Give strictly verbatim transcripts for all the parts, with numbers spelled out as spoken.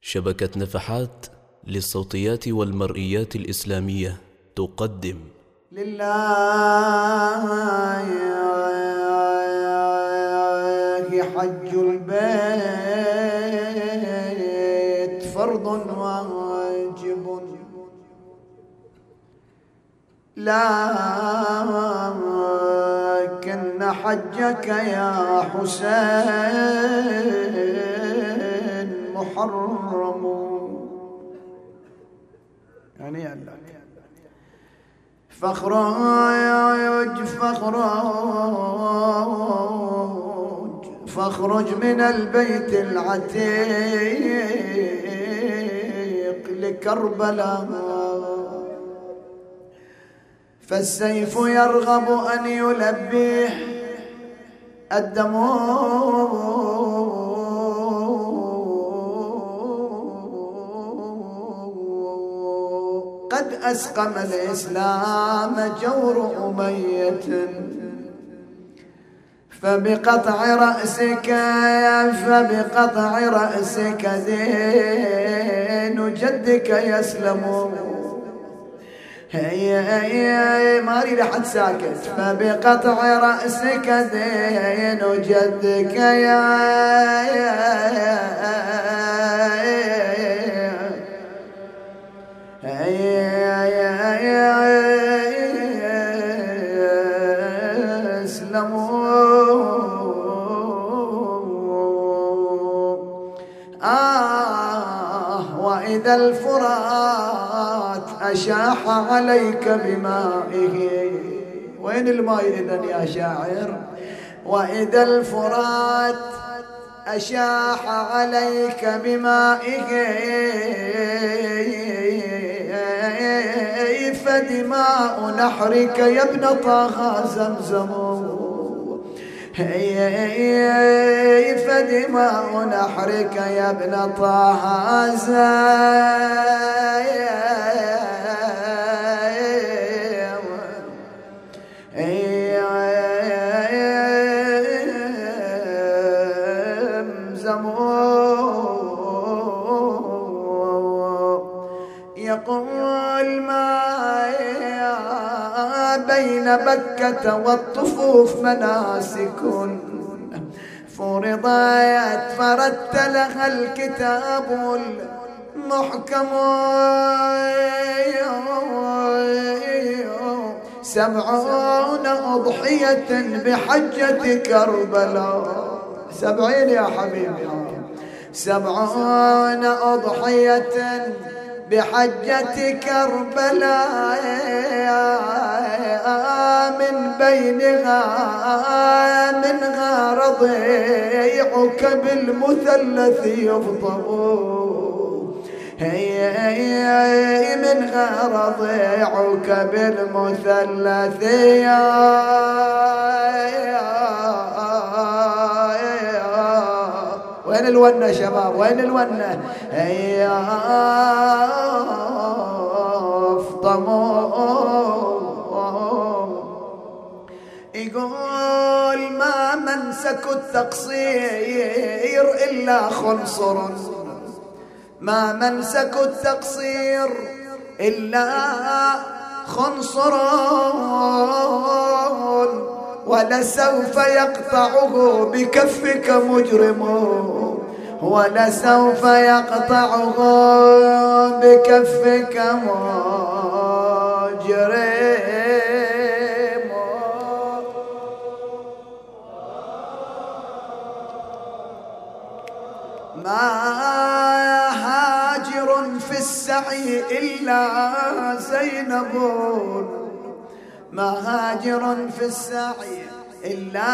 شبكة نفحات للصوتيات والمرئيات الإسلامية تقدم لله حج البيت فرض واجب لكن حجك يا حسين محرم. يعني الله فاخرج فاخرج فاخرج من البيت العتيق لكربلاء، فالسيف يرغب أن يلبيه الدم قد أسقم الإسلام جور أمية، فبقطع رأسك فبقطع رأسك دين جدك يسلم. هي هي ما أريد أحد ساكت. فبقطع رأسك دين جدك يسلم. آه وإذا الفرات أشاح عليك بمائه. وين الماء إذن يا شاعر؟ وإذا الفرات أشاح عليك بمائه فدماء نحرك يا ابن طه زمزم. فدماء نحرك يا ابن طه زمزم. يقول ما بين بكة والطفوف مناسك فرضت فرتلها الكتاب المحكم. سبعون أضحية بحجة كربلاء. سبعين يا حبيبي. سبعون أضحية بحجة كربلاء من بينها منها رضيعك بالمثلث يفطر. هي منها رضيعك بالمثلث. وين الونة شباب؟ وين الونة؟ هي افطموا. يقول ما منسك التقصير إلا خنصر، ما منسك التقصير إلا خنصر، ولسوف يقطعه بكفك مجرم، ولسوف يقطعه بكفك مجرم. ما هاجر في السعي إلا زينب، ما هاجر في السعي إلا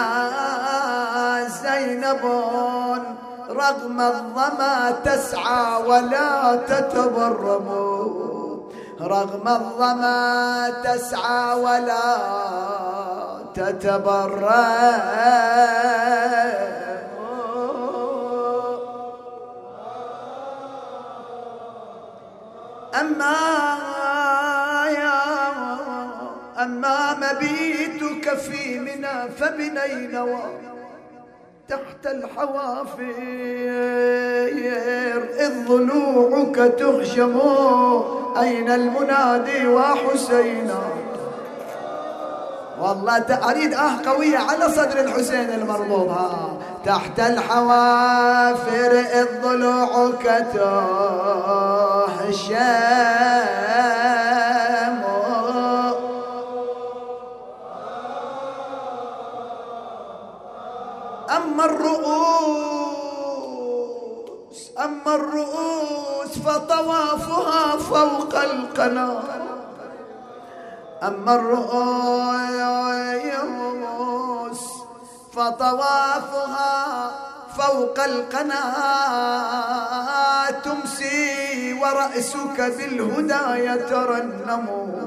زينب، رغم الظما تسعى ولا تتبرم، رغم الظما تسعى ولا تتبرم. أما يا أما مبيتك في منى فبنينوى تحت تحت الحوافر إذ ضلوعك تهشم أين المنادي وحسينا. والله أريد آه قوية على صدر الحسين المرضوب. ها تحت الحوافر إذ ضلوعك تهشم أما الرؤوس أما الرؤوس فطوافها فوق القناة. أما الرؤوس فطوافها فوق القناة تمسي ورأسك بالهدى يترنم.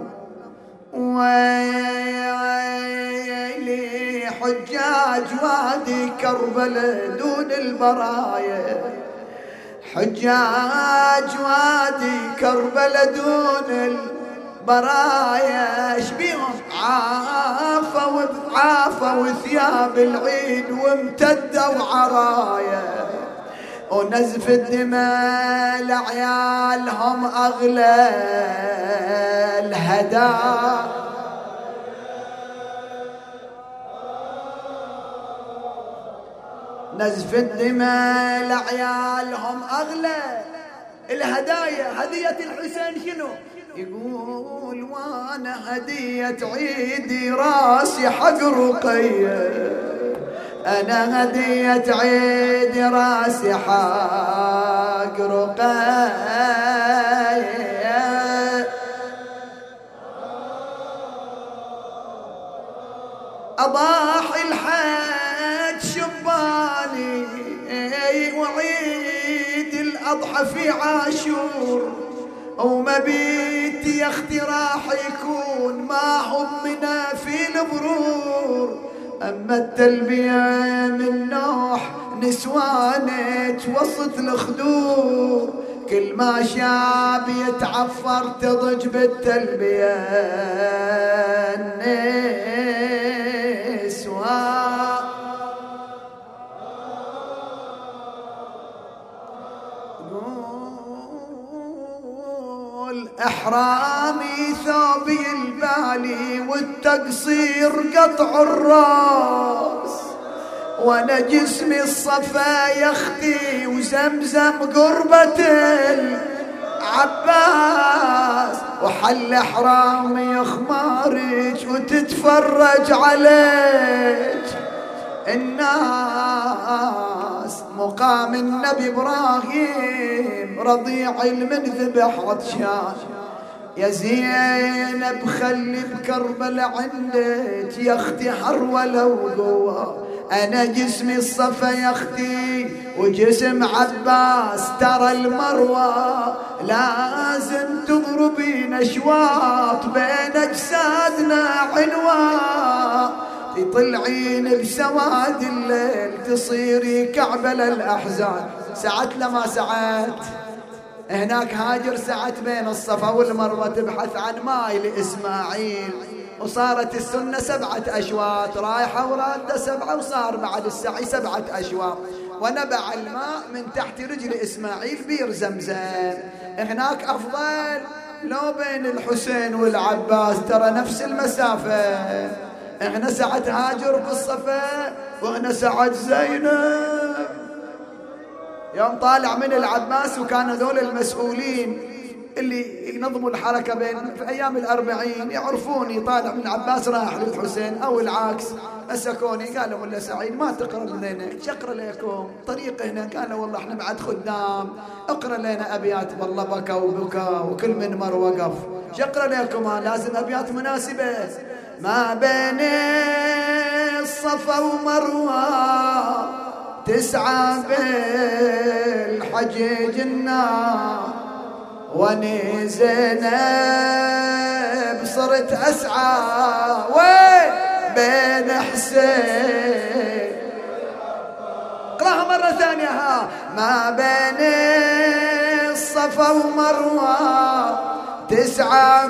ويلي حجاج وادي كربلاء دون البرايا. حجاج وادي كربلاء دون البرايا شبيهم عافوا عافوا ثياب العيد وامتدوا عرايا. ونزف الدماء لعيالهم أغلى الهدايا. نزف الدماء لعيالهم أغلى الهدايا. هدية الحسين شنو؟ يقول وانا هدية عيدي راسي حق رقية. أنا هدية عيدي راسي حق رقية. أضاحي الحج شباني وعيد الأضحى في عاشور. ومبيت يا اختي راح يكون ما همنا في البرور. أما التلبية من نوح نسوانك وسط الخدور. كل ما شاب يتعفر تضج بالتلبية النسوان. إحرامي ثوبي البالي والتقصير قطع الراس. وانا جسمي الصفا يا اختي وزمزم قربة العباس. وحل إحرامي خمارج وتتفرج عليك الناس. مقام النبي إبراهيم رضيع المنذبح عطشان. يا زينب خلي بكربلاء عندك يا اختي حروله وقوه. انا جسمي الصفا يا اختي وجسم عباس. ترى المروه لازم تضربين اشواط بين اجسادنا عنوان. تطلعين بسواد الليل تصيري كعبة للأحزان. سعت لما سعت هناك هاجر سعت بين الصفا والمروة تبحث عن ماي لإسماعيل. وصارت السنة سبعة أشواط رايحة ورادة سبعة. وصار بعد السعي سبعة أشواط. ونبع الماء من تحت رجل إسماعيل بير زمزم. هناك أفضل لو بين الحسين والعباس ترى نفس المسافة. احنا سعت هاجر بالصفا واحنا سعت زينب. يوم طالع من العباس وكانوا ذول المسؤولين اللي ينظموا الحركة بين في أيام الأربعين يعرفوني طالع من العباس راح للحسين أو العكس. مسكوني قالوا ولا سعيد ما تقرأ لنا شقرأ لكم طريق هنا. قالوا والله احنا بعد خدام اقرأ لنا أبيات. والله بكى وبكى وكل من مر وقف. شقرأ لكم لازم أبيات مناسبة. ما بين الصفا ومروة تسعى بالحجيج النار. واني زينب صرت أسعى وين بين حسين. اقراها مرة ثانية. ها ما بين الصفا ومروة تسعى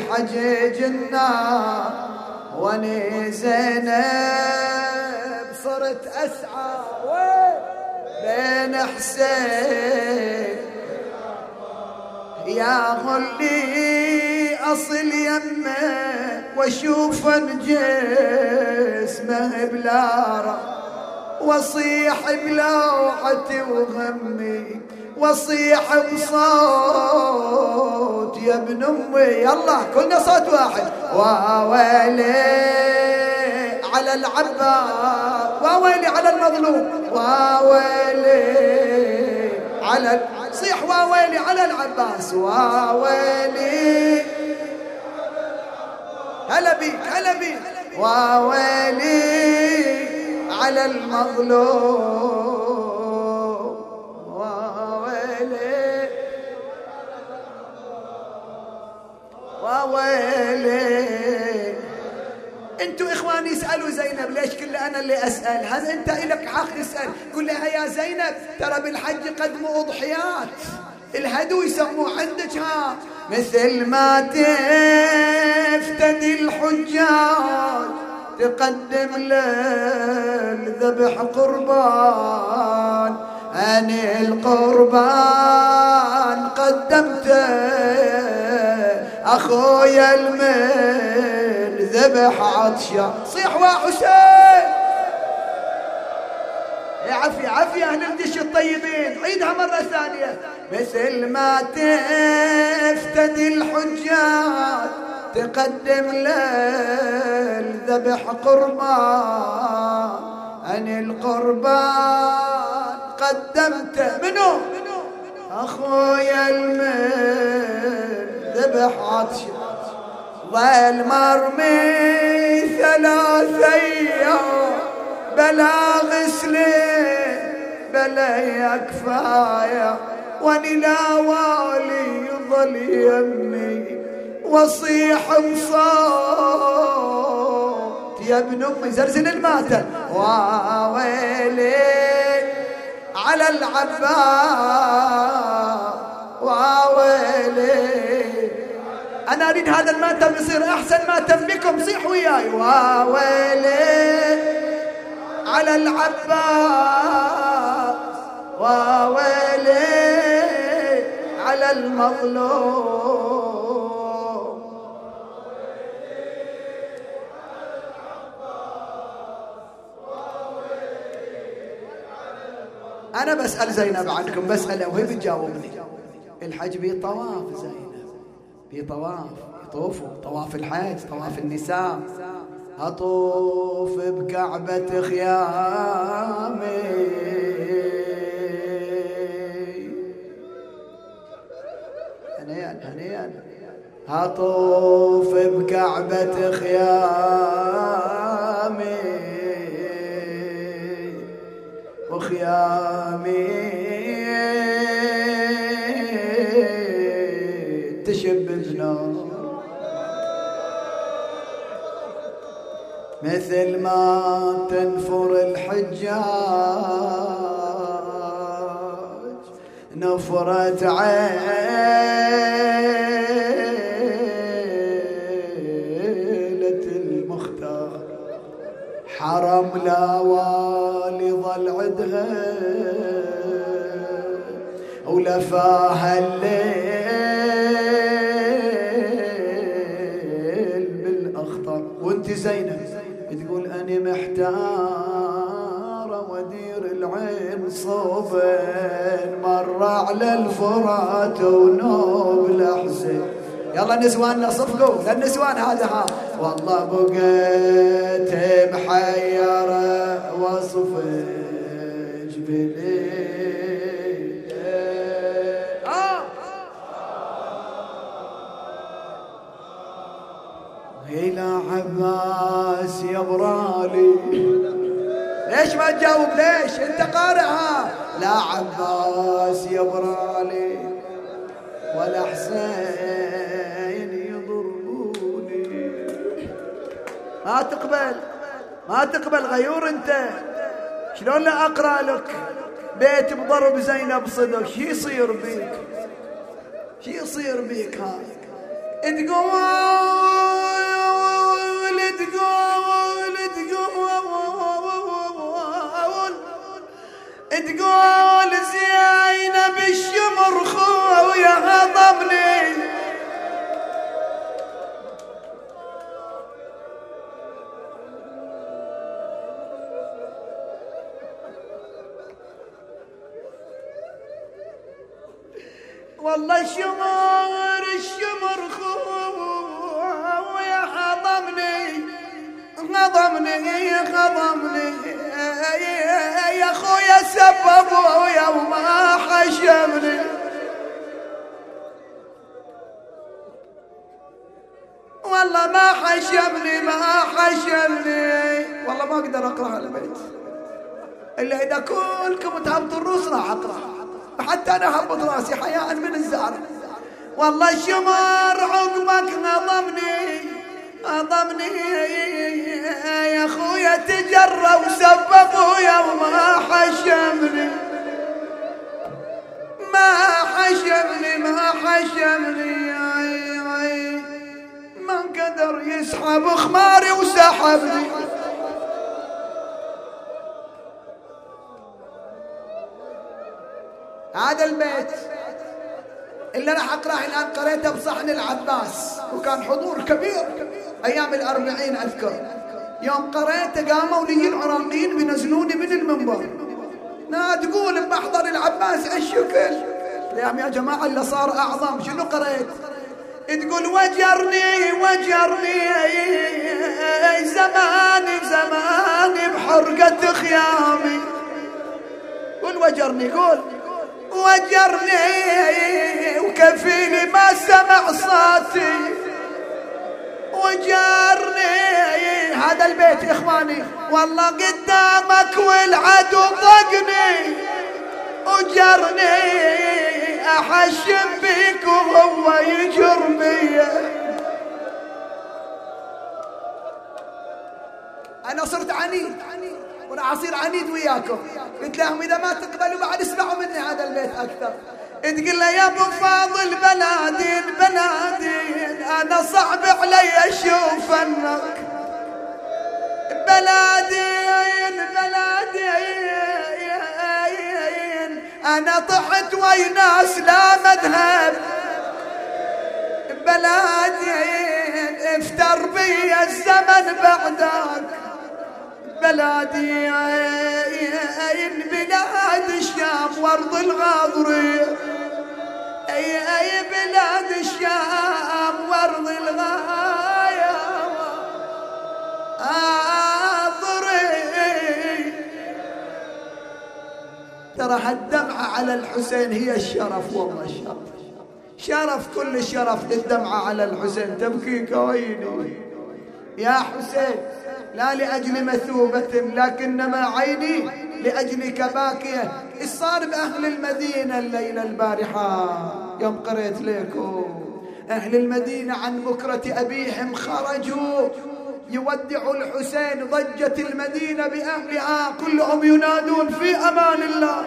بالحجيج النار. واني زينب صرت أسعى وين بين حسين يا غلي أصل يمه واشوف جسمه بلاره وصيح بلوعتي وغمي وصيح بصوت يا ابن امي يلا كلنا صوت واحد واويلي على العباس واويلي على المظلوم واويلي على صيح واويلي على العباس واويلي هلا بيك هلا بيك واويلي على المظلوم واويلي واويلي. انتوا اخواني اسالوا زينب ليش كل انا اللي اسال؟ هل انت الك حق تسال؟ قل لها يا زينب ترى بالحج قدموا اضحيات الهدو يسموه عندك ها مثل ما تفتدي الحجاج تقدم للذبح قربان أنا القربان قدمته أخويا المن ذبح عطشان صيح وحسين يا عفي عفي أهل الدش الطيبين عيدها مرة ثانية مثل ما تفتدي الحجاج تقدم للذبح قربان أنا القربان قدمته منو أخويا المن ذبح عطشان ظل مرمي ثلاث أيام بلا غسله بلا يا كفاية واني لا والي يظل يمي وصيح بصوت يا ابن امي زرزن الماتم واويلي على العباس واويلي. انا اريد هذا الماتم يصير احسن ماتم بكم صيح وياي واويلي على العباس واويلي على المظلوم. أنا بسأل زينب عنكم بسألها وهي بتجاوبني. الحج بيه طواف زينب بيه طواف يطوفوا طواف الحج طواف النساء أطوف بكعبة خيامي هنيئا هنيئا أطوف بكعبة خيامي وخيامي تشب بنور مثل ما تنفر الحجاج نفرت عيلة المختار حرم لا والي ظل عدها ولفاها الليل بالاخطر. وانت زينب تقول اني محتاره وادير العين صوبين مر على الفرات ونوب الحسين. يلا نسواننا صفقوا للنسوان هذا ها والله بقيت محيره وصفج بليل آه. إلى عباس يا برالي ليش ما تجاوب ليش انت قارئها لا عباس يا برالي ولا حسين يضربوني ما تقبل ما تقبل غيور انت شلون لا اقرا لك بيت بضرب زينب صدق شي يصير بيك شي يصير بيك ها تقول تقول تقول تقول زينب الشمر خويا هضمني، والله الشمر الشمر خويا هضمني هضمني هضمني يا خويا سببوا يا وما حشمني. والله ما حشمني ما حشمني، والله ما اقدر اقراها البيت الا اذا كلكم تهبطوا الروس راح اقراها، حتى انا هبط راسي حياء من الزعر. والله الشمر عقبك نظمني نظمني يا خويا تجرى وسببوا يوم ما حشمني ما حشمني ما حشمني ما قدر يسحب خماري وسحبني. هذا البيت اللي راح اقراه الان قريته بصحن العباس، وكان حضور كبير ايام الاربعين اذكر. يوم قريته قاموا لي العراقيين بينزلوني من المنبر، لا تقول بحضر العباس الشكل يا جماعه اللي صار اعظم. شنو قريت؟ تقول وجرني وجرني زماني زماني بحرقة خيامي. قول وجرني، قول وجرني وكفيلي ما سمع صوتي وجرني. هذا البيت يا اخواني والله قدامك والعدو ضقني وجرني احشم بيك وهو يجر بيا. انا صرت عنيد وراح اصير عنيد وياكم. قلت لهم اذا ما تقبلوا بعد اسمعوا مني هذا البيت اكثر. تقول له يا ابو فاضل بلادين بلادين انا صعب علي اشوف انك بلادين بلادين انا طحت ويناس لا مذهب بلادين افتر بي الزمن بعدك بلادي بلاد الشام وارض الغاضري اي اي بلاد الشام وارض الغاية اضري. ترى هالدمعة على الحسين هي الشرف، والله الشرف شرف كل الشرف للدمعة على الحسين. تبكيك ويني يا حسين لا لأجل مثوبة لكنما عيني لأجلك باكية. إيش صار بأهل المدينة الليلة البارحة يوم قريت لكم؟ أهل المدينة عن بكرة أبيهم خرجوا يودعوا الحسين، ضجت المدينة بأهلها كلهم ينادون في أمان الله.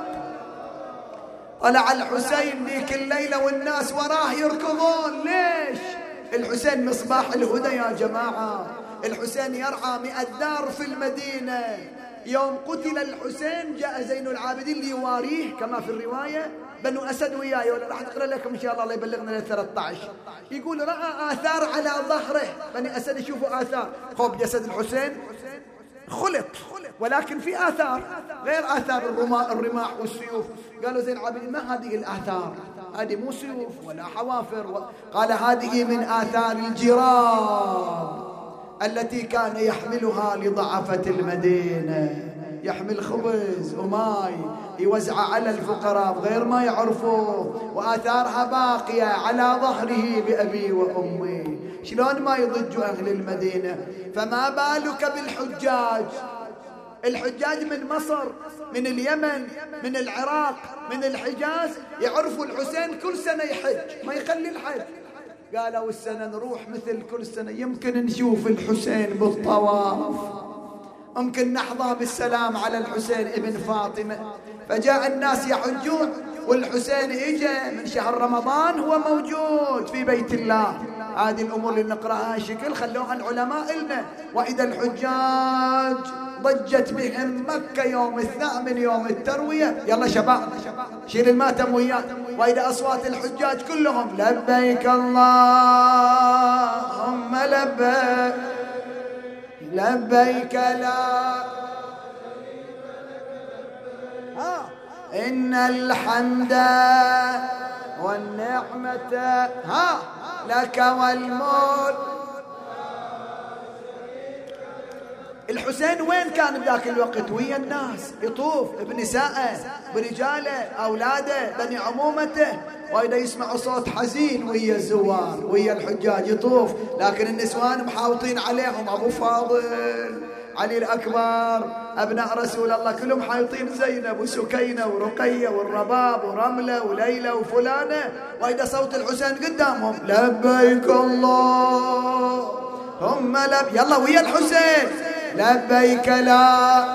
طلع الحسين ذيك الليلة والناس وراه يركضون. ليش؟ الحسين مصباح الهدى يا جماعة. الحسين يرعى مئة دار في المدينة. يوم قتل الحسين جاء زين العابدين ليواريه كما في الرواية بنو أسد وياي، ولا راح أقرأ لكم إن شاء الله الله يبلغنا ل ثلاثة عشر. يقول رأى آثار على ظهره، بني أسد يشوفوا آثار. خوف جسد الحسين خلط ولكن في آثار غير آثار الرماح والسيوف. قالوا زين العابدين ما هذه الآثار؟ هذه مو سيوف ولا حوافر و... قال هذه من آثار الجراب التي كان يحملها لضعفة المدينة، يحمل خبز وماي يوزع على الفقراء غير ما يعرفوا، وآثارها باقية على ظهره بأبي وأمي. شلون ما يضج أهل المدينة؟ فما بالك بالحجاج. الحجاج من مصر من اليمن من العراق من الحجاز يعرفوا الحسين كل سنة يحج ما يخلي الحج. قالوا السنة نروح مثل كل سنة يمكن نشوف الحسين بالطواف، ممكن نحظى بالسلام على الحسين ابن فاطمة. فجاء الناس يحجون والحسين اجى من شهر رمضان هو موجود في بيت الله هذه الأمور اللي نقرأها شكل خلوها العلماء إلنا. وإذا الحجاج ضجت بهم مكة يوم الثامن يوم التروية، يلا شباب شيل الماتم وياك. وإذا أصوات الحجاج كلهم لبيك اللهم لبيك لبيك لا ها إن الحمد والنعمة ها لك والملك. الحسين وين كان بذاك الوقت؟ ويا الناس يطوف بنسائه برجاله أولاده بني عمومته. وإذا يسمعوا صوت حزين ويا الزوار ويا الحجاج يطوف، لكن النسوان محاوطين عليهم، أبو فاضل علي الأكبر أبناء رسول الله كلهم حايطين، زينب وسكينة ورقية والرباب ورملة وليلى وفلانة. وإذا صوت الحسين قدامهم لبيك اللهم لب يلا ويا الحسين لبيك لا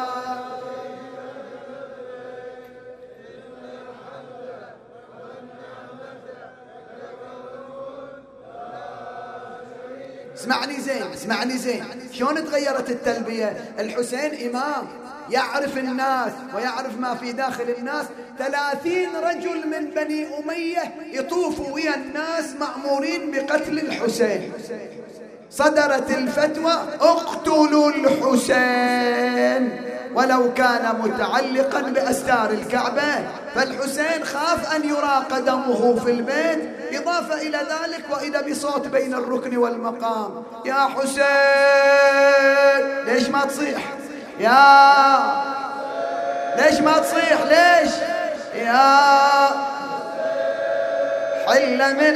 اسمعني زين اسمعني زين شلون تغيرت التلبية. الحسين إمام يعرف الناس ويعرف ما في داخل الناس. ثلاثين رجل من بني أمية يطوفوا ويا الناس مأمورين بقتل الحسين. صدرت الفتوى اقتلوا الحسين ولو كان متعلقا بأستار الكعبة. فالحسين خاف أن يراق دمه في البيت. إضافة إلى ذلك وإذا بصوت بين الركن والمقام يا حسين ليش ما تصيح يا ليش ما تصيح ليش يا حل من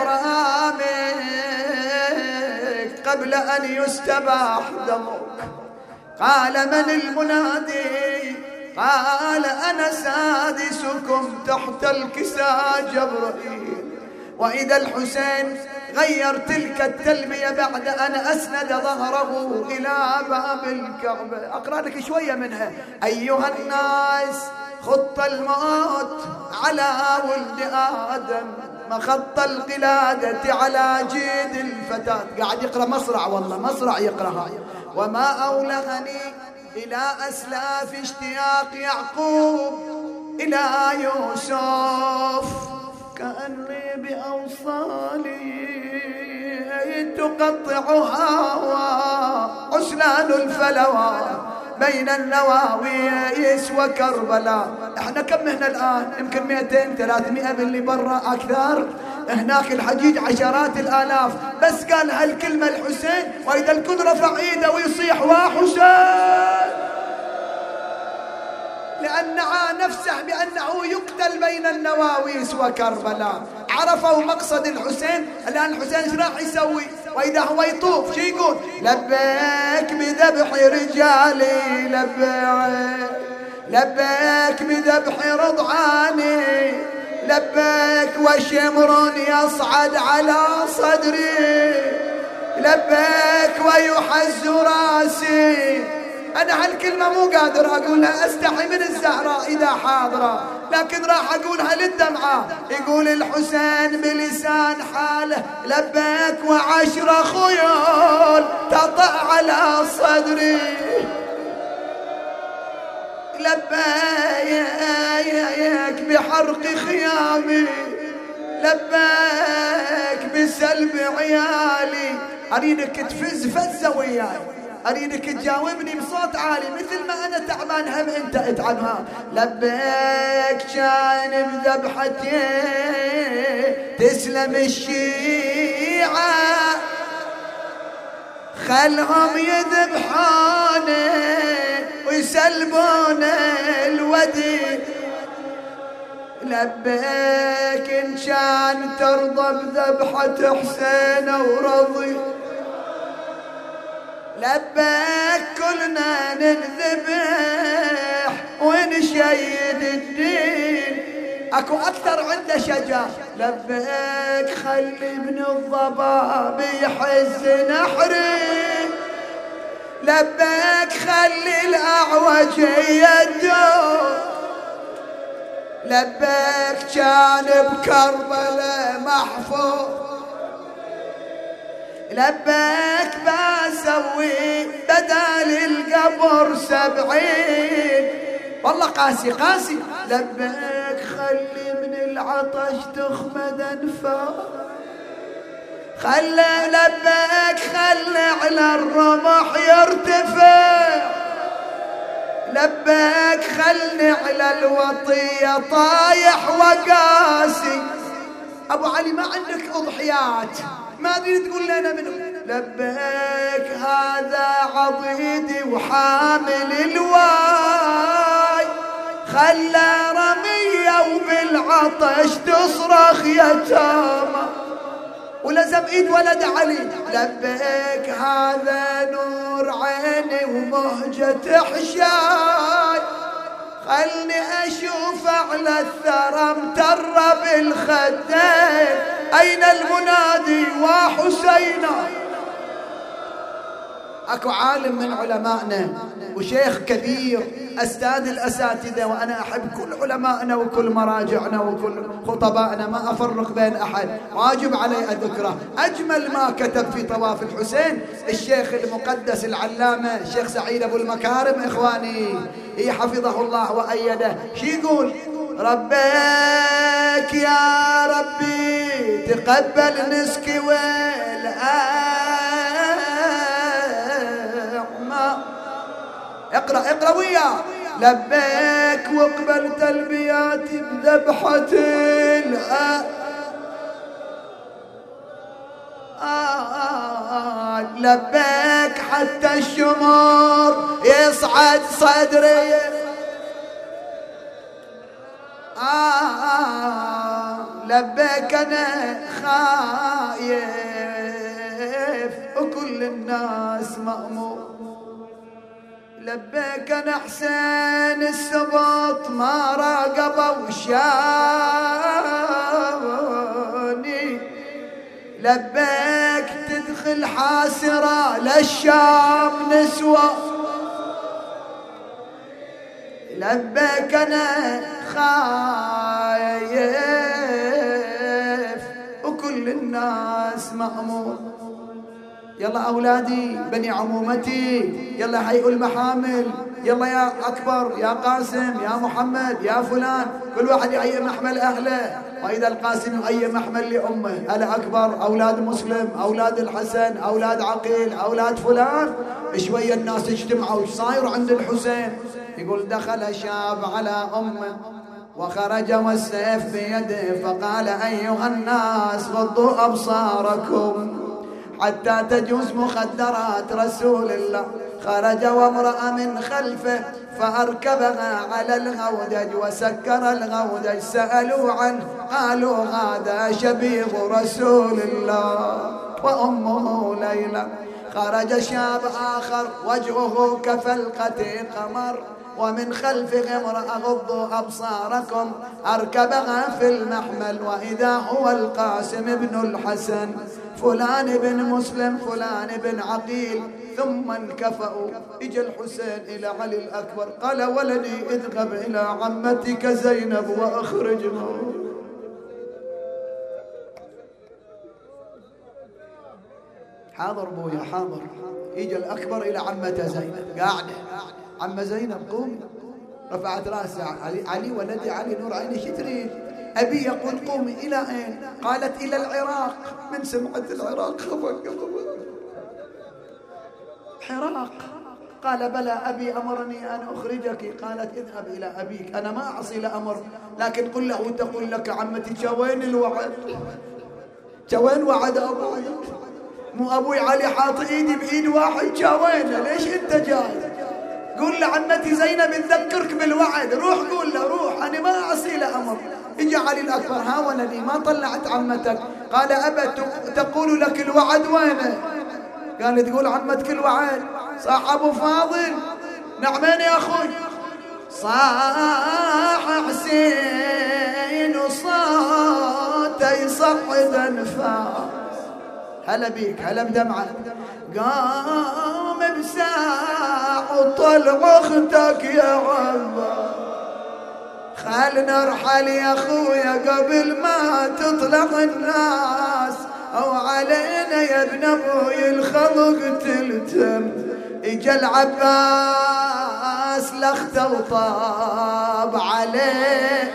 إحرامك قبل أن يستباح دمك. قال من المنادي؟ قال أنا سادسكم تحت الكساء جبرائيل. وإذا الحسين غير تلك التلبية بعد أن أسند ظهره إلى باب الكعبة. أقرأ لك شوية منها. أيها الناس خط الموت على ولد آدم مخط القلادة على جيد الفتاة. قاعد يقرأ مصرع والله مصرع يقرأها. وما أولغني إلى أسلاف اشتياق يعقوب إلى يوسف كأني بأوصالي تقطعها عسلان الفلوى بين النواويس وكربلاء. احنا كم هنا الآن؟ يمكن مئتين ثلاثمئة باللي برا أكثر. هناك الحجيج عشرات الآلاف. بس قال هالكلمة الحسين وإذا الكل رفع ايده ويصيح وحسين لأن نفسه بأنه يقتل بين النواويس وكربلاء. عرفوا مقصد الحسين. الآن الحسين ايش راح يسوي؟ وإذا هو يطوف شي يقول؟ لبيك بذبح رجالي لبيك لبيك بذبح رضعاني لبيك وشمر يصعد على صدري لبيك ويحز راسي. أنا هالكلمة مو قادر أقولها، أستحي من الزهراء إذا حاضرة، لكن راح أقولها للدمعة. يقول الحسين بلسان حاله لبيك وعشر خيول تطع على صدري لبيك بحرق خيامي لبيك بسلب عيالي. أريدك تفز فزة وياي، أريدك تجاوبني بصوت عالي مثل ما أنا تعبان هم أنت اتعبها. لبيك كان بذبحتي تسلم الشيعة خلهم يذبحوني ويسلبون الودي. لبيك إن كان ترضى بذبحة حسين ورضي لبيك كلنا نذبح ونشيد الدين. اكو اكثر عنده شجاع. لبيك خلي ابن الضباب يحز نحري لبيك خلي الاعوج يدور لبيك كان بكربلاء محفوظ لبيك بسوي بدل القبر سبعين. والله قاسي قاسي. لبيك خلي من العطش تخمد انفاس، خلي لبيك خلي على الرمح يرتفع، لبيك خلي على الوطية طايح وقاسي. ابو علي ما عندك اضحيات، ما تريد تقول لنا منه. لبيك هذا عضيدي وحامل الواي، خلى رمية وبالعطش تصرخ يتامى، ولزم ايد ولد علي. لبيك هذا نور عيني ومهجة حشاي، خلني اشوف على الثرى مترب الخدين، اين المنادي وحسينا. اكو عالم من علمائنا وشيخ كبير استاذ الاساتذه، وانا احب كل علمائنا وكل مراجعنا وكل خطبائنا، ما افرق بين احد، واجب علي اذكره. اجمل ما كتب في طواف الحسين الشيخ المقدس العلامه الشيخ سعيد ابو المكارم اخواني، إيه حفظه الله وايده. شي يقول؟ ربك يا ربي تقبل نسكي والآن. اقرأ اقرأ وياه. لبيك واقبل تلبياتي بذبحة الآن. آه لبيك حتى الشمر يصعد صدري. آه لبيك أنا خايف وكل الناس مأمور. لبيك أنا حسين السبط ما راقبه وشاني. لبيك تدخل حاسرة للشام نسوة. لبيك أنا خايف وكل الناس مأمور. يلا أولادي بني عمومتي، يلا هيئوا المحامل، يلا يا أكبر يا قاسم يا محمد يا فلان، كل واحد يهيئ محمل أهله. وإذا القاسم يهيئ محمل لأمه، الأكبر أولاد مسلم، أولاد الحسن، أولاد عقيل، أولاد فلان. شوية الناس اجتمعوا، ايش صاير عند الحسين؟ يقول دخل شاب على أمه وخرج والسيف بيده، فقال أيها الناس غضوا أبصاركم حتى تجوز مخدرات رسول الله. خرج وامرأة من خلفه فأركبها على الغودج وسكر الغودج. سألوا عنه قالوا هذا شبيب رسول الله وأمه ليلى. خرج شاب آخر وجهه كفلقة قمر ومن خلفه امرأة غضوا أبصاركم أركبها في المحمل، وإذا هو القاسم بن الحسن فلان بن مسلم فلان بن عقيل. ثم انكفأوا. اجى الحسين إلى علي الأكبر قال ولدي اذهب إلى عمتك زينب وأخرجنا. حاضر بويا حاضر. اجى الأكبر إلى عمته زينب قاعدة. عم زينب قومي. رفعت راسها. علي, علي ولدي علي نور عيني شو تريد؟ أبي يقول قومي. إلى أين؟ قالت إلى العراق. من سمعت العراق خفق حراق. قال بلى أبي أمرني أن أخرجك. قالت اذهب إلى أبيك، أنا ما أعصي لأمر، لكن قل له تقول لك عمتي شوين الوعد، شوين وعد أبوي، مو أبوي علي حاط إيدي بإيد واحد شوين، ليش أنت جاي؟ قول لعمتي زينب تذكرك بالوعد، روح قول له روح، أنا ما أعصي لأمر. اجى علي الأكبر ها ولدي ما طلعت عمتك؟ قال أبا تقول لك الوعد وينه؟ قال تقول عمتك الوعد. صاح أبو فاضل. نعمين يا أخوي. صاح حسين وصوت يصعد أنفاس. هلا بيك هلا بدمعة. قام بساعة وطلع أختك يا عباس. خل نرحل يا أخويا قبل ما تطلع الناس. أو علينا يا ابن أبوي الخلق تلتم. إجا العباس لخته وطاب عليه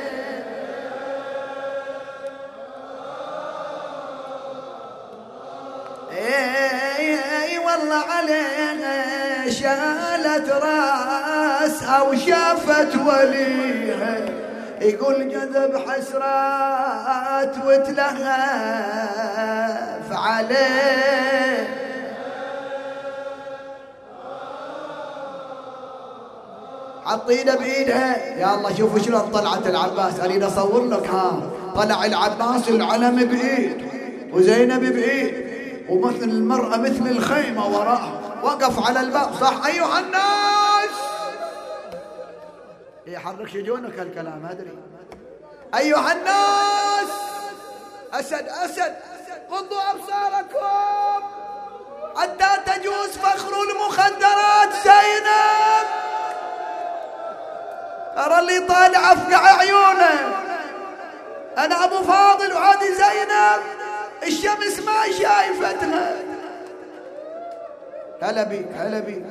اي والله عليها شالت راسها وشافت وليها يقول جذب حسرات وتلهف عليه. عطينا بايدها يا الله. شوفوا شلون طلعت العباس. اريد اصور لك. ها طلع العباس العلم بايد وزينب بايد ومثل المرأة مثل الخيمة وراءه. وقف على الباب. صح أيها الناس. يحرك شجونك الكلام أدري. أيها الناس أسد أسد غضوا أبصاركم حتى تجوز فخر المخدرات زينب. ترى اللي طالع أفقع عيونه. أنا أبو فاضل وهذه زينب الشمس ما شايفتها. هلا بيك هلا بيك.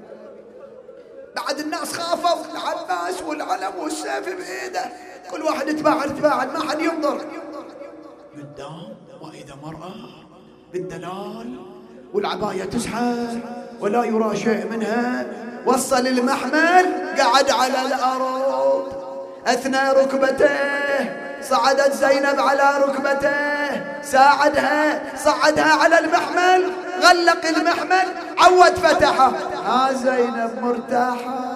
بعد الناس خافوا. العباس والعلم والسيف بايده كل واحد يتباعد يتباعد ما حد ينظر قدام. واذا مرأة بالدلال والعباية تسحر ولا يرى شيء منها. وصل المحمل قعد على الارض اثنى ركبتيه. صعدت زينب على ركبته ساعدها صعدها على المحمل غلق المحمل عود فتحه. ها زينب مرتاحة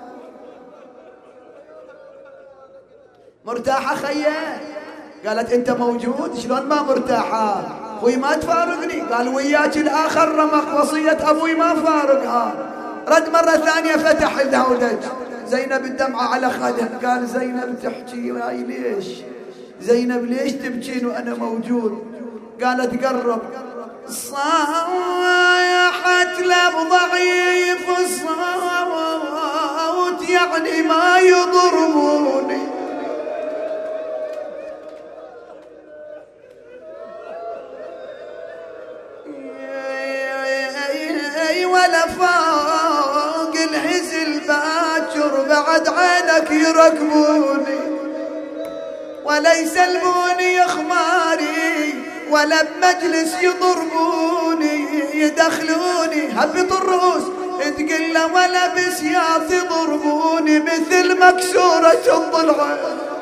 مرتاحة خيه. قالت انت موجود شلون ما مرتاحة خوي ما تفارقني. قال وياك الاخر رمق وصية ابوي ما فارقها. رد مرة ثانية فتح الهودج. زينب الدمعة على خدها. قال زينب تحكي وهاي ليش زينب ليش تبكين وأنا موجود؟ قالت قرب. صاحت لب ضعيف الصوت يعني ما يضربوني. ولا فوق الهزل باكر بعد عينك يركبوني ولا يسلموني يا خماري ولا بمجلس يضربوني يدخلوني هبط الرؤوس تقل ولا بسياط يضربوني مثل مكسورة الضلع.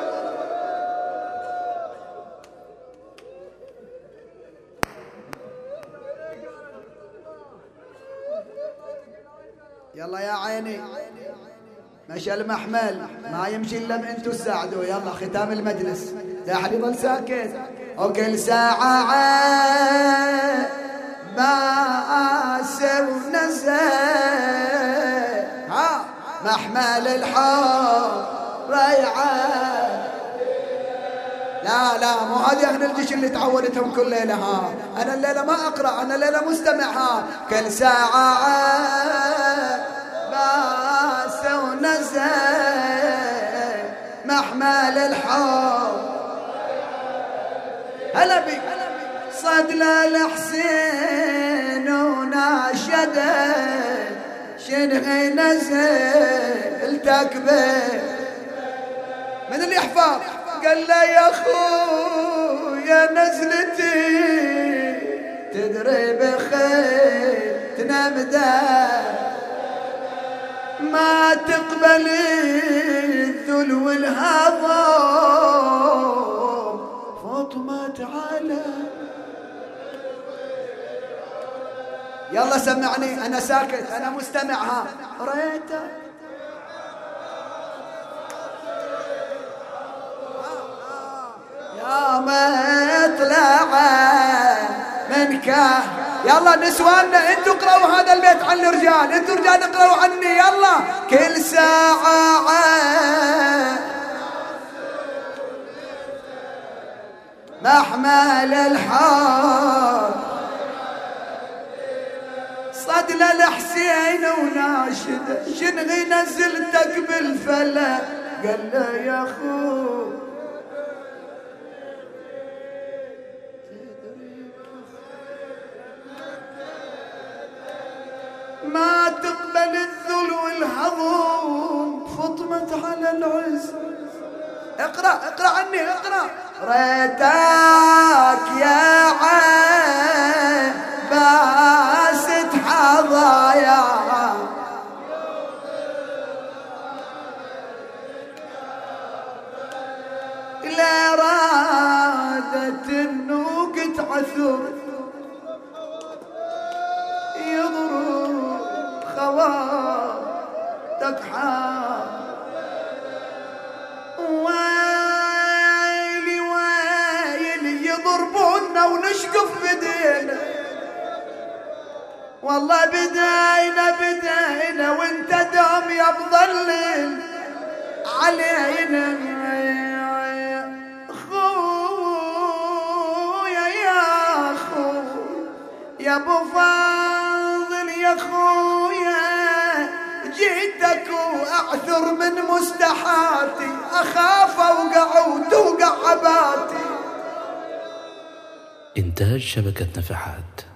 يلا يا عيني مشى المحمل ما يمشي الا بانتو تساعدوا. يلا ختام المجلس لا احد يظل ساكت. وكل ساعة باس ونزل ها محمل الحب ريعان. لا لا مو هذه اهل الجيش اللي تعودتهم كل ليله. ها انا الليله ما اقرا انا الليله مستمع. ها كل ساعة باس ونزل محمل الحب. هلا بي صدل الحسين وناشده شنغي نزل تكبر من اللي يحفظ. قال له يا اخويا نزلتي تدري بخير تنام دار ما تقبل الذل والهضم. فاطمة تعالى يلا سمعني انا ساكت انا مستمعها. ريتك يا مطلع من كان. يلا نسواننا انتوا اقرأوا هذا البيت عن الرجال. انتوا رجال اقرأوا عني. يلا كل ساعة محمل الحب صدل الحسين وناشده شنغي نزلتك بالفلا. قال له يا اخو صمت على العز. اقرأ اقرأ عني اقرأ. ريتك يا عباس حظايا لا رادت النوق تعثر يضرب خواتك حار. ويلي ويلي يضربونا ونشقف بدينا والله بدينا بدينا وانت دوم يا بظلل علينا. خويا يا خو يا ابو فاضل يا خويا جيتك واعثر من مستحاتي اخاف اوقع وتوقع عباتي. إنتاج شبكة نفحات.